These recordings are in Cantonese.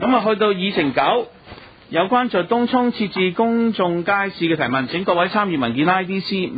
咁啊，去到議程9，有關在東涌設置公眾街市嘅提問，請各位參與文件 IDC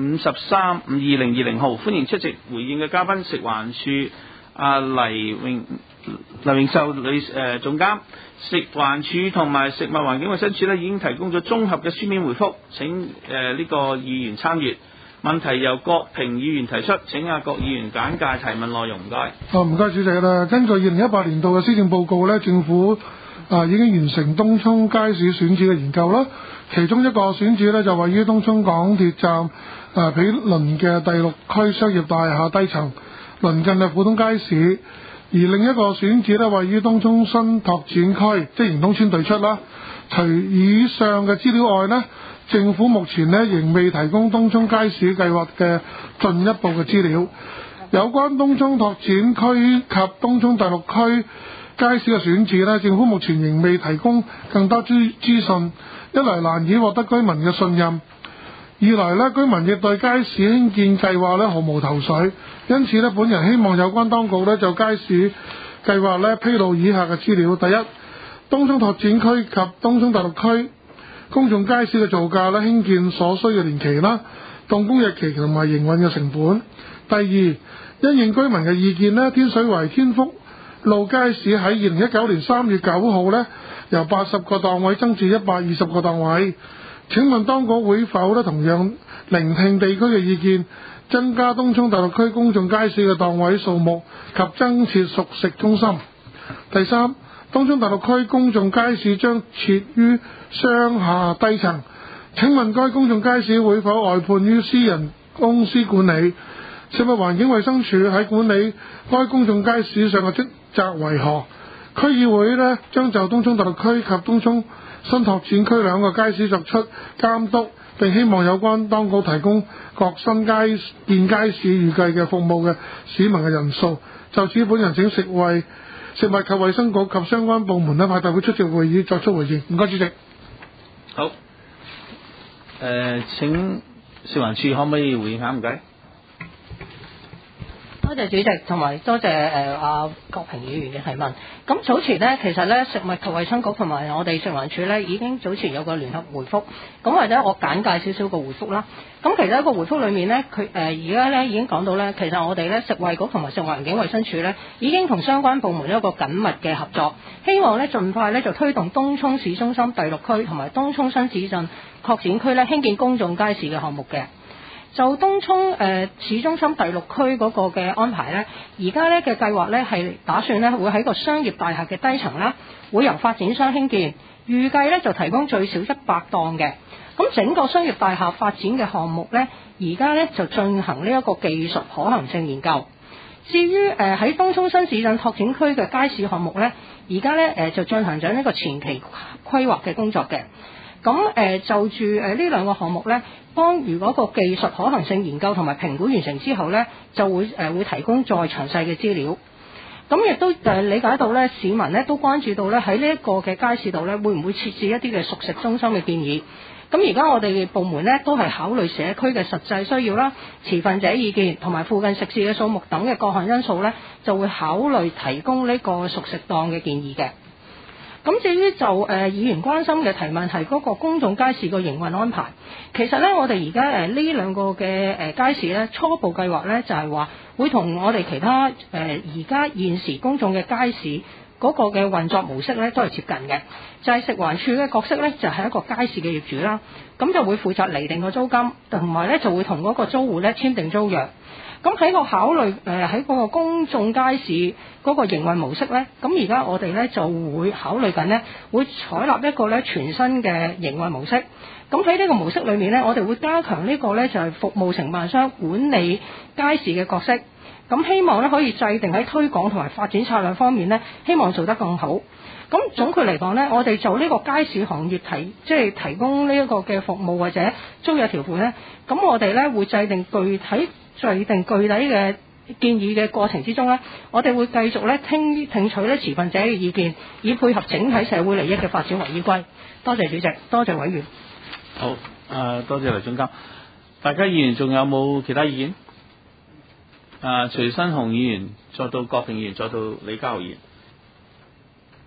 53-52020號，歡迎出席回應嘅嘉賓，食環署黎榮秀女總監。食環署同埋食物環境衞生署已經提供咗綜合嘅書面回覆，請呢個議員參閱。問題由郭平議員提出，請郭議員簡介提問內容，唔該。 唔該主席啦。根據2018年度嘅施政報告呢，政府已經完成東涌街市選址嘅研究啦。其中一個選址呢，就位於東涌港鐵站毗鄰嘅第6區商業大廈低層，鄰近嘅普通街市。而另一個選址呢，位於東涌新拓展區，即係迎東邨對出啦。除以上嘅資料外呢，政府目前呢仍未提供東涌街市計劃嘅進一步嘅資料。有關東涌拓展區及東涌第6區街市嘅選址呢，政府目前仍未提供更多資訊，一來難以獲得居民嘅信任，二來呢，居民亦對街市興建計劃呢毫無頭緒，因此呢，本人希望有關當局呢就街市計劃呢披露以下嘅資料。第一，東涌拓展區及東涌第6區公眾街市嘅造價呢，興建所需嘅年期啦、動工日期同埋營運嘅成本。第二，因應居民嘅意見呢，天水圍天福路街市喺2019年3月9號呢由80個檔位增至120個檔位。請問當局會否呢同樣聆聽地區嘅意見，增加東涌第6區公眾街市嘅檔位數目及增設熟食中心？第三，東涌第6區公眾街市將設於商廈低層，請問該公眾街市會否外判於私人公司管理？食物環境衞生署喺管理該公眾街市上嘅職責為何？區議會呢將就東涌第6區及東涌新拓展區兩個街市作出監督，並希望有關當局提供各新建街市預計嘅服務嘅市民嘅人數。就此，本人請食物及衞生局及相關部門派代表出席會議作出回應。唔該，主席。 好。請食環署可唔可以回應下？唔該。 多謝主席，同埋多謝郭平議員嘅提問。咁早前呢，其實呢，食物及衛生局同埋我哋食環署呢已經早前有個聯合回覆。咁或者我簡介少少個回覆啦。咁其實一個回覆裏面呢，佢而家呢已經講到呢，其實我哋呢食衛局同埋食環境衛生署呢已經同相關部門有一個緊密嘅合作，希望呢盡快呢就推動東涌市中心第6區同埋東涌新市鎮擴展區呢興建公眾街市嘅項目嘅。就東涌市中心第6區嗰個嘅安排呢，而家呢嘅計劃呢係打算呢會喺個商業大廈嘅低層啦，會由發展商興建，預計呢就提供最少100檔嘅。咁整個商業大廈發展嘅項目呢，而家呢就進行呢一個技術可行性研究。至於喺東涌新市鎮拓展區嘅街市項目呢，而家呢就進行咗呢個前期規劃嘅工作嘅。咁就住呢兩個項目呢，當如果個技術可行性研究同埋評估完成之後呢，就會提供再詳細嘅資料。咁亦都理解到呢，市民呢都關注到呢喺呢一個嘅街市度呢，會唔會設置一啲嘅熟食中心嘅建議？咁而家我哋部門呢都係考慮社區嘅實際需要啦、持份者意見同埋附近食肆嘅數目等嘅各項因素呢，就會考慮提供呢個熟食檔嘅建議嘅。咁至於就議員關心嘅提問係嗰個公眾街市個營運安排，其實呢，我哋而家呢兩個嘅街市呢，初步計劃呢就係話會同我哋其他而家現時公眾嘅街市嗰個嘅運作模式呢都係接近嘅，就係食環署嘅角色呢，就係一個街市嘅業主啦，咁就會負責釐定個租金，同埋呢就會同嗰個租戶呢簽訂租約。咁喺個考慮喺嗰個公眾街市嗰個營運模式呢，咁而家我哋呢就會考慮緊呢，會採納一個呢全新嘅營運模式。咁喺呢個模式裏面呢，我哋會加強呢個呢就係服務承辦商管理街市嘅角色。咁希望呢可以制定喺推廣同埋發展策略方面呢，希望做得更好。咁總括嚟講呢，我哋就呢個街市行業提供呢一個嘅服務或者租約條款呢，咁我哋呢會制定具體嘅建議嘅過程之中呢，我哋會繼續呢聽取呢持份者嘅意見，以配合整體社會利益嘅發展為依歸。多謝主席，多謝委員。 好，多謝黎總監。大家議員仲有冇其他意見？徐新雄議員，再到郭平議員，再到李家豪議員。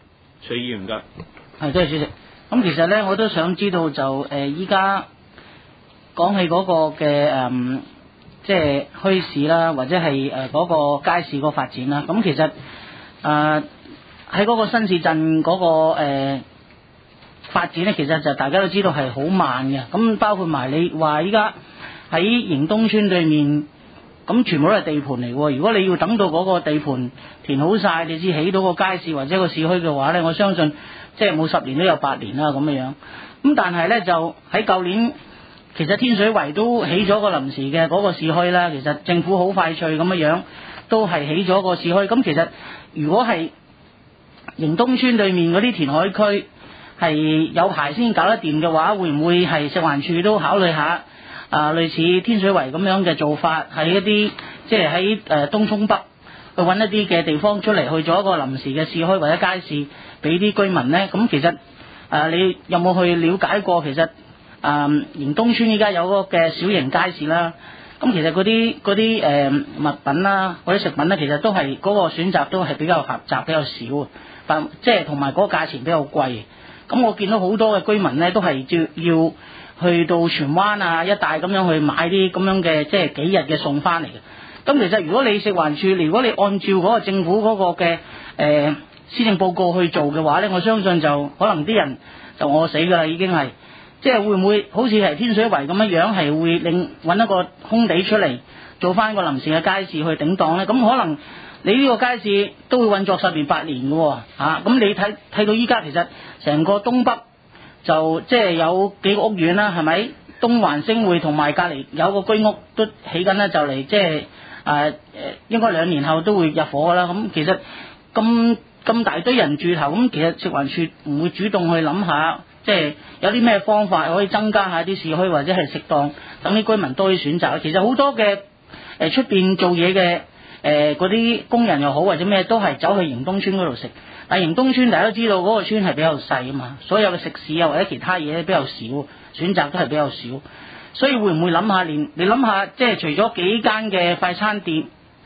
徐議員㗎。 係，多謝主席。咁其實咧，我都想知道就依家講起嗰個嘅即係墟市啦，或者係嗰個街市個發展啦。咁其實喺嗰個新市鎮嗰個發展咧，其實就大家都知道係好慢嘅。咁包括埋你話依家喺迎東村對面，咁全部都係地盤嚟喎。如果你要等到嗰個地盤填好晒，你先起到個街市或者個市區嘅話咧，我相信即係冇10年都有8年啦咁嘅樣。咁但係咧就喺舊年，其實天水圍都起咗個臨時嘅嗰個市區啦。其實政府好快脆咁嘅樣，都係起咗個市區。咁其實如果係迎東村對面嗰啲填海區係有排先搞得掂嘅話，會唔會係食環署都考慮下類似天水圍咁樣嘅做法，喺一啲即係喺東涌北去揾一啲嘅地方出嚟去做一個臨時嘅市區或者街市俾啲居民呢？咁其實你有冇去了解過？其實迎東村依家有個嘅小型街市啦。咁其實嗰啲物品啦，嗰啲食品咧，其實都係嗰個選擇都係比較狹窄，比較少，但即係同埋嗰個價錢比較貴。咁我見到好多嘅居民咧，都係要去到荃灣啊一帶咁樣去買啲咁樣嘅即係幾日嘅餸翻嚟嘅。咁其實如果你食環署，如果你按照嗰個政府嗰個嘅施政報告去做嘅話咧，我相信就可能啲人就餓死㗎啦，已經係。即係會唔會好似係天水圍咁樣係會揾一個空地出嚟做翻個臨時嘅街市去頂檔咧？咁可能你呢個街市都會運作10年8年嘅喎。咁你睇到依家其實成個東北就即係有幾個屋苑啦，係咪？東環星匯同埋隔離有個居屋都起緊啦，就嚟即係應該2年後都會入伙㗎啦。咁其實咁大堆人住頭，咁其實食環署唔會主動去諗下，即係有啲咩方法可以增加下啲市區或者係適當，等啲居民多啲選擇。其實好多嘅出邊做嘢嘅嗰啲工人又好或者咩都係走去迎東村嗰度食。但係迎東村大家都知道嗰個村係比較細啊嘛，所有嘅食肆啊或者其他嘢比較少，選擇都係比較少。所以會唔會諗下你諗下，即係除咗幾間嘅快餐店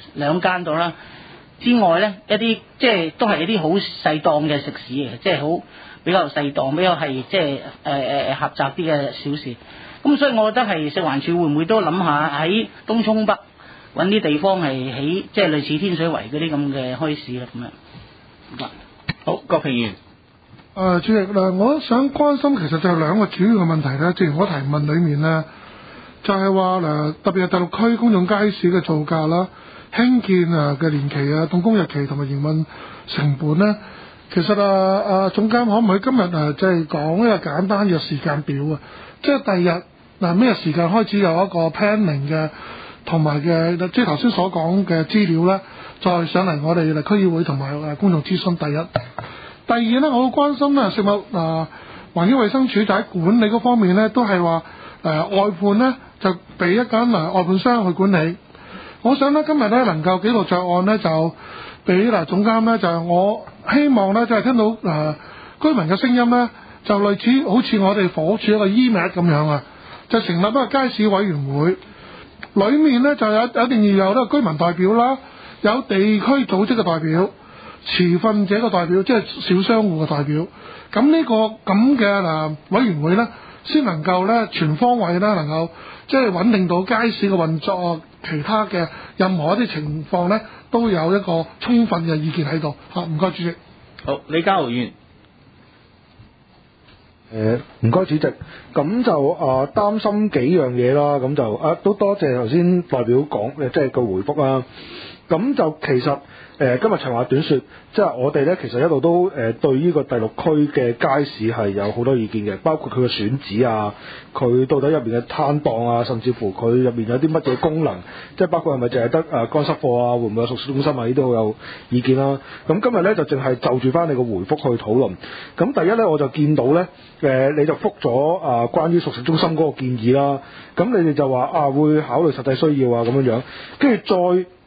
2間度啦之外咧，一啲即係都係一啲好細檔嘅食肆嘅，即係好比較細檔，比較係即係狹窄啲嘅小市。咁所以我覺得係食環署會唔會都諗下喺東涌北揾啲地方係起即係類似天水圍嗰啲咁嘅墟市啦咁樣。 好，郭平源。 主席嗱，我想關心其實就係2個主要嘅問題咧。正如我提問裡面咧，就係話嗱，特別係第6區公眾街市嘅造價啦、興建嘅年期啊、動工日期同埋營運成本咧，其實總監可唔可以今日即係講一個簡單嘅時間表啊？即係第日嗱咩時間開始有一個 planning 嘅同埋嘅，即係頭先所講嘅資料咧，再上嚟我哋區議會同埋公眾諮詢。第一，第二咧，我好關心咧食物環境衛生署就喺管理嗰方面咧，都係話外判咧就俾一間外判商去管理。我想咧今日咧能夠幾度着案咧，就俾總監咧，就係我希望咧，就係聽到居民嘅聲音咧，就類似好似我哋房屋署一個 EMAT 咁樣啊，就成立一個街市委員會，裡面咧就一定要有呢個居民代表啦，有地區組織嘅代表、持份者嘅代表，即係小商戶嘅代表。咁呢個咁嘅委員會咧，先能夠咧全方位咧能夠即係穩定到街市嘅運作，其他嘅任何一啲情況咧都有一個充分嘅意見喺度嚇。唔該，主席。 好，李家豪議員。 唔該主席，咁就擔心幾樣嘢啦，咁就都多謝頭先代表講即係個回覆啦。咁就其實今日長話短說，即係我哋咧其實一路都對呢個第6區嘅街市係有好多意見嘅，包括佢嘅選址啊，佢到底入邊嘅攤檔啊，甚至乎佢入邊有啲乜嘢功能，即係包括係咪淨係得乾濕貨啊，會唔會有熟食中心啊？呢啲好有意見啦。咁今日咧就淨係就住翻你個回覆去討論。咁第一咧我就見到咧你就覆咗關於熟食中心嗰個建議啦。咁你哋就話會考慮實際需要啊咁樣樣，跟住再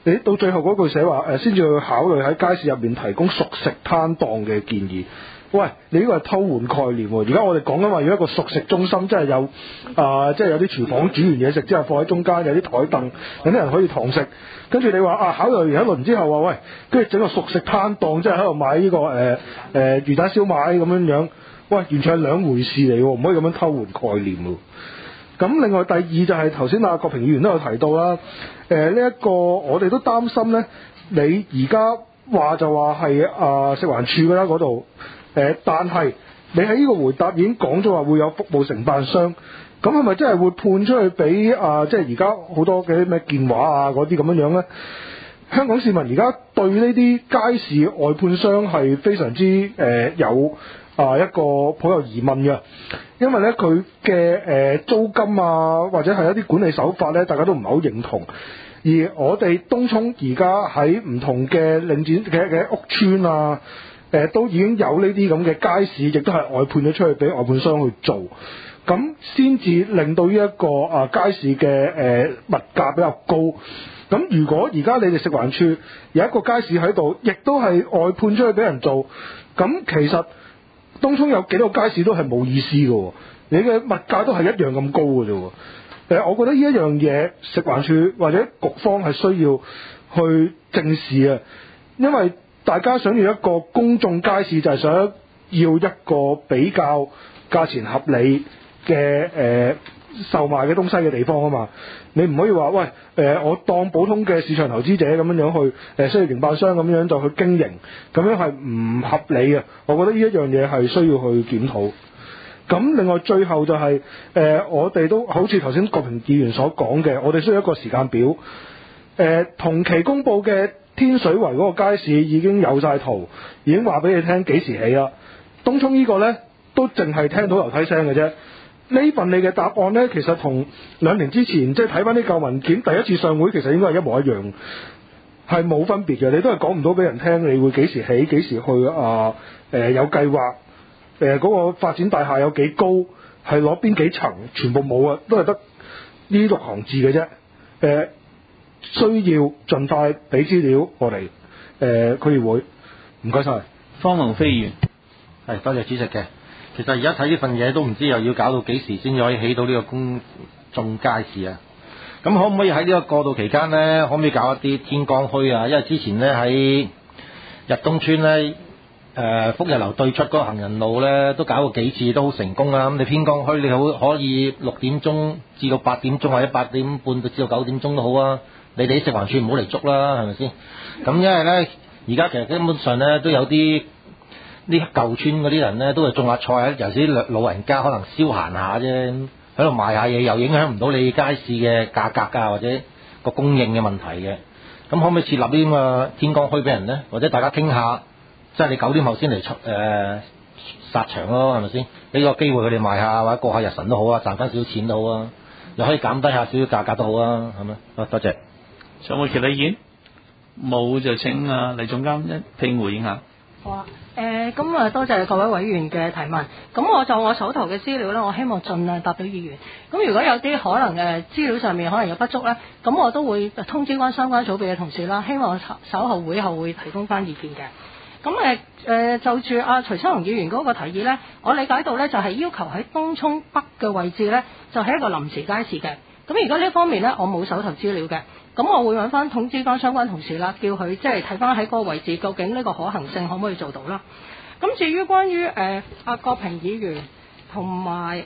你到最後嗰句寫話先至去考慮喺街市入面提供熟食攤檔嘅建議。喂，你呢個係偷換概念喎！而家我哋講緊話要一個熟食中心，即係有即係有啲廚房煮完嘢食之後放喺中間，有啲台凳，有啲人可以堂食。跟住你話考慮完一輪之後話喂，跟住整個熟食攤檔，即係喺度買呢個魚蛋燒賣咁樣，喂，完全係兩回事嚟喎，唔可以咁樣偷換概念喎。咁另外第二就係頭先郭平議員都有提到啦，呢一個我哋都擔心咧，你而家話就話係食環署㗎啦嗰度。但係你喺呢個回答已經講咗話會有服務承辦商，咁係咪真係會判出去俾即係而家好多嘅咩建華嗰啲咁樣呢？香港市民而家對呢啲街市外判商係非常之有一個好有疑問嘅，因為呢，佢嘅租金或者係一啲管理手法呢，大家都唔係好認同。而我哋東涌而家喺唔同嘅領展嘅屋邨都已經有呢啲咁嘅街市，亦都係外判咗出去俾外判商去做，咁先至令到呢一個街市嘅物價比較高。咁如果而家你哋食環署有一個街市喺度，亦都係外判出去俾人做，咁其實東涌有幾多個街市都係冇意思嘅喎，你嘅物價都係一樣咁高嘅啫喎。我覺得呢一樣嘢食環署或者局方係需要去正視啊，因為大家想要一個公眾街市，就係想要一個比較價錢合理嘅售賣嘅東西嘅地方啊嘛。你唔可以話喂我當普通嘅市場投資者咁樣去商業營辦商咁樣就去經營，咁樣係唔合理嘅。我覺得呢一樣嘢係需要去檢討。咁另外最後就係我哋都好似頭先郭平議員所講嘅，我哋需要一個時間表。同期公佈嘅天水圍嗰個街市已經有晒圖，已經話俾你聽幾時起啦。東涌呢個呢，都淨係聽到樓梯聲嘅啫。呢份你嘅答案呢，其實同2年之前即係睇翻啲舊文件第一次上會，其實應該係一模一樣，係冇分別嘅。你都係講唔到俾人聽，你會幾時起，幾時去有計劃，嗰個發展大廈有幾高，係攞邊幾層，全部冇啊，都係得呢6行字嘅啫。需要盡快俾資料我哋區議會，唔該晒。 方龍飛員， 係多謝主席嘅。其實而家睇呢份嘢都唔知又要搞到幾時先可以起到呢個公眾街市啊？咁可唔可以喺呢個過渡期間呢？可唔可以搞一啲天光墟啊？因為之前呢，喺日東村呢，福日樓對出嗰個行人路呢，都搞過幾次都好成功啊！咁你天光墟你好可以6點鐘至到8點鐘，或者8點半至到9點鐘都好啊！你哋啲食環署唔好嚟捉啦，係咪先？咁因為咧，而家其實根本上咧都有啲舊村嗰啲人咧，都係種下菜，尤其是老人家可能消閒下啫，喺度賣下嘢，又影響唔到你街市嘅價格啊，或者個供應嘅問題嘅。咁可唔可以設立啲咁嘅天光墟俾人咧？或者大家傾下，即係你9點後先嚟殺場咯，係咪先？俾個機會佢哋賣下，或者過下日神都好啊，賺翻少少錢都好啊，又可以減低下少少價格都好啊，係咪？好，多謝。 仲有冇其他意見？冇就請黎總監一併回應下。 好啊，咁多謝各位委員嘅提問。咁我手頭嘅資料咧，我希望盡量答到議員。咁如果有啲可能資料上面可能有不足咧，咁我都會通知翻相關組別嘅同事啦。希望稍後會後會提供翻意見嘅。咁就住徐秋龍議員嗰個提議咧，我理解到咧就係要求喺東涌北嘅位置咧，就係一個臨時街市嘅。咁而家呢方面咧，我冇手頭資料嘅。咁我會揾翻通知翻相關同事啦，叫佢即係睇翻喺嗰個位置究竟呢個可行性可唔可以做到啦。咁至於關於郭平議員同埋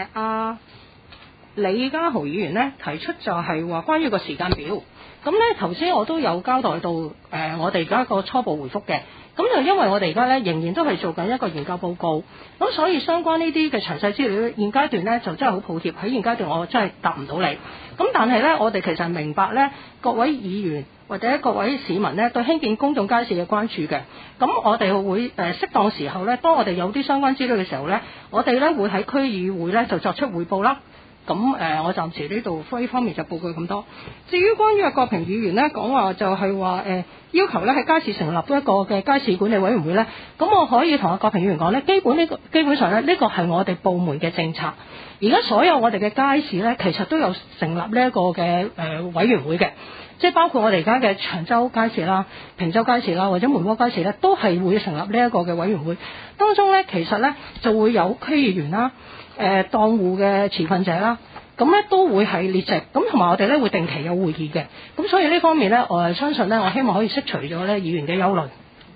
李家豪議員呢，提出就係話關於個時間表。咁呢頭先我都有交代到我哋而家個初步回覆嘅。咁就因為我哋而家呢仍然都係做緊一個研究報告，咁所以相關呢啲嘅詳細資料現階段呢就真係好抱歉，喺現階段我真係答唔到你。咁但係呢，我哋其實明白呢各位議員或者各位市民呢對興建公眾街市嘅關注嘅。咁我哋會適當時候呢，當我哋有啲相關資料嘅時候呢，我哋呢會喺區議會呢就作出匯報啦。咁我暫時呢度呢方面就報告咁多。至於關於郭平議員呢講話就係話要求咧喺街市成立一個嘅街市管理委員會咧，咁我可以同阿郭平議員講咧，基本上咧呢個係我哋部門嘅政策。而家所有我哋嘅街市咧，其實都有成立呢一個嘅委員會嘅，即係包括我哋而家嘅長洲街市啦、坪洲街市啦或者梅窩街市咧，都係會成立呢一個嘅委員會。當中咧其實咧就會有區議員啦、檔戶嘅持份者啦。咁咧都會係列席，咁同埋我哋咧會定期有會議嘅，咁所以呢方面咧，我相信咧，我希望可以釋除咗咧議員嘅憂慮。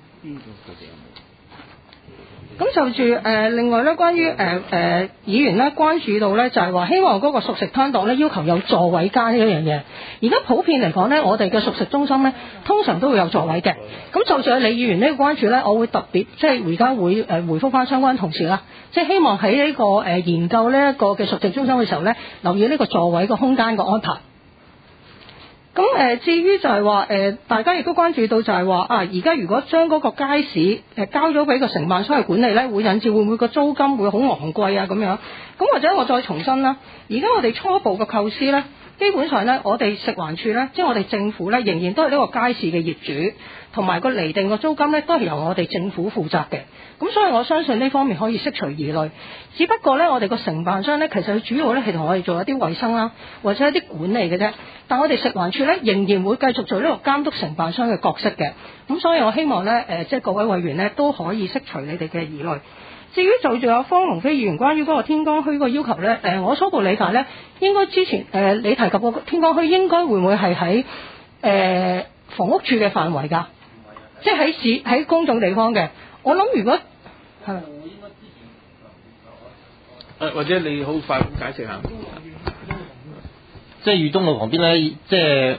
咁就住另外咧，關於議員咧關注到咧，就係話希望嗰個熟食攤檔咧要求有座位加呢一樣嘢。而家普遍嚟講咧，我哋嘅熟食中心咧通常都會有座位嘅。咁就住李議員呢個關注咧，我會特別即係而家會回覆翻相關同事啦，即係希望喺呢個研究呢一個嘅熟食中心嘅時候咧，留意呢個座位個空間個安排。咁至於就係話大家亦都關注到就係話而家如果將嗰個街市交咗俾個承辦商去管理咧，會引致會唔會個租金會好昂貴啊咁樣？咁或者我再重申啦，而家我哋初步嘅構思咧，基本上咧，我哋食環署咧，即係我哋政府咧，仍然都係呢個街市嘅業主，同埋個釐定個租金咧，都係由我哋政府負責嘅。咁所以我相信呢方面可以釋除疑慮。只不過咧，我哋個承辦商咧，其實佢主要咧係同我哋做一啲衛生啦，或者一啲管理嘅啫。但我哋食環署咧，仍然會繼續做呢個監督承辦商嘅角色嘅。咁所以我希望咧，即係各位委員咧，都可以釋除你哋嘅疑慮。至於就仲有方龍飛議員關於嗰個天光墟個要求咧，我初步理解咧，應該之前你提及個天光墟應該會唔會係喺房屋處嘅範圍㗎？即係喺公眾地方嘅。我諗如果係咪？ 或者你好快咁解釋下。 即係裕東路旁邊咧，即係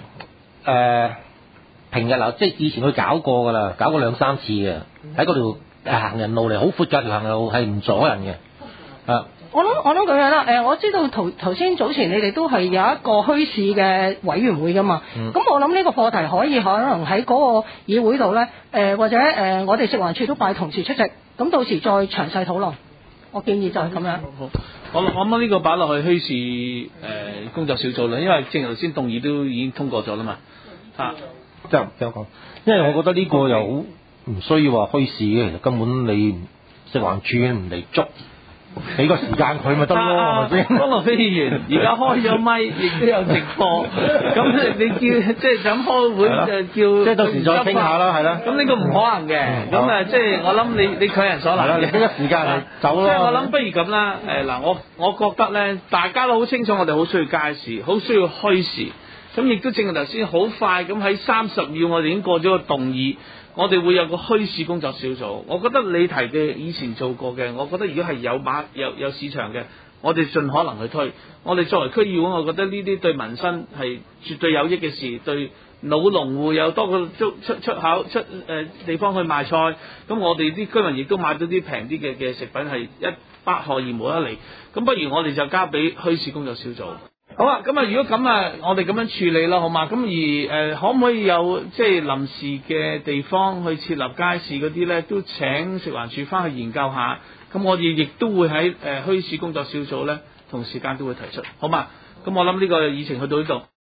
平日嗱，即係以前佢搞過㗎啦，搞過2-3次嘅，喺嗰條行人路嚟，好闊㗎條行人路，係唔阻人嘅。 我諗咁樣啦，我知道頭先早前你哋都係有一個墟市嘅委員會㗎嘛，咁我諗呢個課題可能喺嗰個議會度咧，或者我哋食環署都派同事出席，咁到時再詳細討論。我建議就係咁樣。 好，我諗呢個擺落去墟市工作小組啦，因為正如頭先動議都已經通過咗啦嘛。 即係咁講，因為我覺得呢個又好唔需要話墟市嘅，其實根本你食環署唔嚟捉。俾個時間佢咪得咯，係咪先？方樂飛議員而家開咗咪，亦都有直播，咁你叫即係想開會就叫，即係到時再傾下啦，係啦。咁呢個唔可能嘅，咁即係我諗你強人所難嘅，你俾個時間嚟走咯。即係我諗不如咁啦，嗱我覺得咧，大家都好清楚，我哋好需要街市，好需要墟市，咁亦都正如頭先好快咁喺30秒，我哋已經過咗個動議。我哋會有個墟市工作小組，我覺得你提嘅以前做過嘅，我覺得如果係有市場嘅，我哋盡可能去推。我哋作為區議會，我覺得呢啲對民生係絕對有益嘅事，對老農戶有多個出口地方去賣菜，咁我哋啲居民亦都買到啲平啲嘅食品，係一百害而無一利。咁不如我哋就交俾墟市工作小組。好啊，咁如果咁我哋咁樣處理啦，好嘛？咁而可唔可以有即係臨時嘅地方去設立街市嗰啲咧，都請食環署翻去研究下。咁我哋亦都會喺墟市工作小組咧，同時間都會提出，好嘛？咁我諗呢個議程去到呢度。